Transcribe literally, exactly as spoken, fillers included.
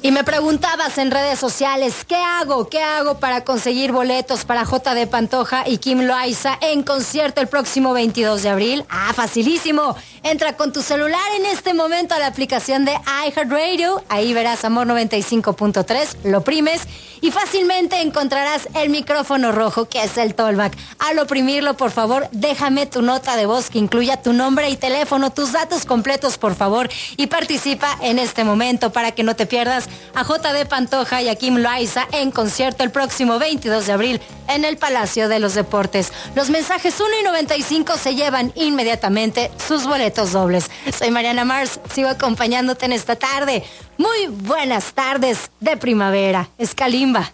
Y me preguntabas en redes sociales, ¿qué hago? ¿Qué hago para conseguir boletos para J D Pantoja y Kim Loaiza en concierto el próximo veintidós de abril? Ah, facilísimo. Entra con tu celular en este momento a la aplicación de iHeartRadio. Ahí verás Amor noventa y cinco punto tres, lo oprimes y fácilmente encontrarás el micrófono rojo, que es el Tollback. Al oprimirlo, por favor, déjame tu nota de voz que incluya tu nombre y teléfono, tus datos completos, por favor, y participa en este momento para que no te pierdas a J D Pantoja y a Kim Loaiza en concierto el próximo veintidós de abril en el Palacio de los Deportes. Los mensajes uno y noventa y cinco se llevan inmediatamente sus boletos dobles. Soy Mariana Mars, sigo acompañándote en esta tarde. Muy buenas tardes de primavera. Es Kalimba